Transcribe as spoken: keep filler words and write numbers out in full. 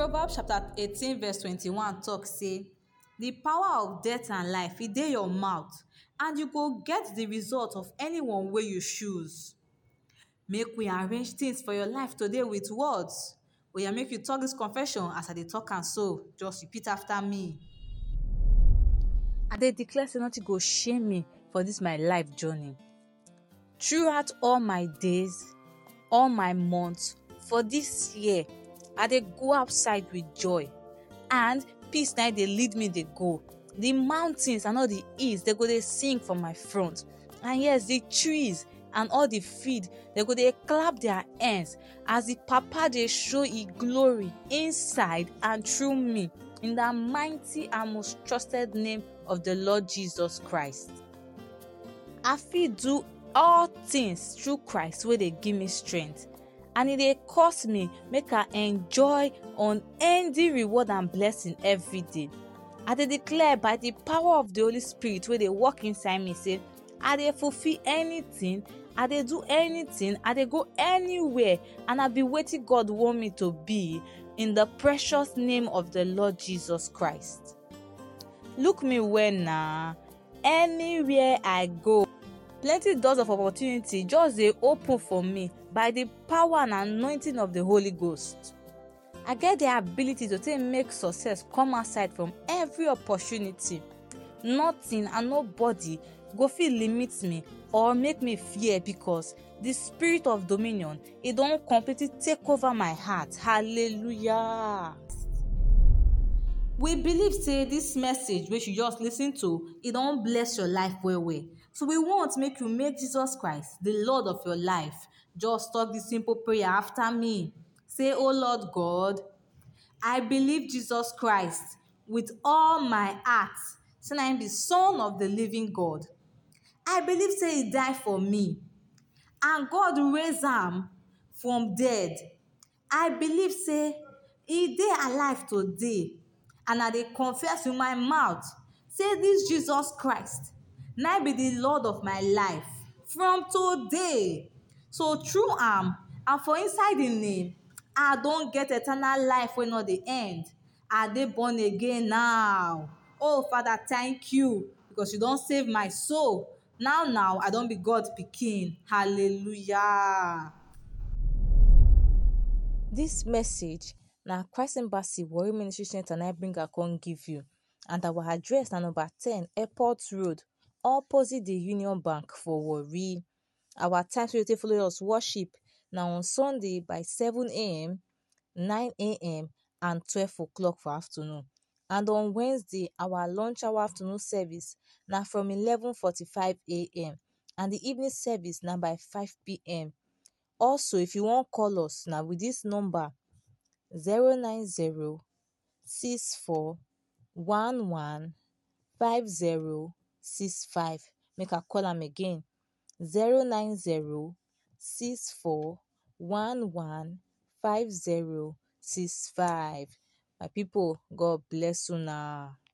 Proverbs chapter eighteen verse twenty-one talk say, the power of death and life e dey your mouth, and you go get the result of anyone wey you choose. Make we arrange things for your life today with words. Oya, make you talk this confession as I dey talk am so. Just repeat after me. I dey declare say nothing go shame me for this my life journey. Throughout all my days, all my months, for this year, I dey go outside with joy, and peace na dey lead me dey go. The mountains and all the hills they go dey sing for my front, and yes, the trees and all the field they go dey clap their hands as the Papa dey show His glory inside and through me, in the mighty and most trusted name of the Lord Jesus Christ. I fit do all things through Christ wey dey give me strength, and e dey cause me make I enjoy unending reward and blessing every day. I dey declare by the power of the Holy Spirit wey dey work inside me say I dey fulfill anything, I dey do anything, I dey go anywhere, and I be wetin God want me to be, in the precious name of the Lord Jesus Christ. Look me well na, anywhere I go, plenty doors of opportunity just dey open for me by the power and anointing of the Holy Ghost. I get the ability to take make success come outside from every opportunity. Nothing and nobody go fit limit me or make me fear, because the spirit of dominion e don completely take over my heart. Hallelujah. We believe say this message wey you just lis ten to, e don bless your life well well. So we want make you make Jesus Christ the Lord of your life. Just talk this simple prayer after me. Say, oh Lord God, I believe Jesus Christ with all my heart, say na Him be Son of the living God. I believe say He die for me, and God raise am from dead. I believe say He dey alive today, and I dey confess with my mouth say this Jesus Christ na be the Lord of my life from today. So through am and for inside Him name, I don get eternal life wey no dey end. I dey born again now. Oh Father, thank you, because you don save my soul. Now now I don be God pikin. Hallelujah. This message na Christ Embassy Warri Ministry Center na bring I come give you, and our address na number ten Airport Road, opposite the Union Bank for Warri. Our times wey you take follow us worship na on Sunday by seven a.m, nine a.m and twelve o'clock for afternoon, and on Wednesday our lunch hour afternoon service na from eleven forty-five a.m, and the evening service na by five p.m. Also, if you wan call us na with this number zero nine zero six four one one five zero six five. Make I call am again: zero nine zero six four one one five zero six five. My people, God bless una.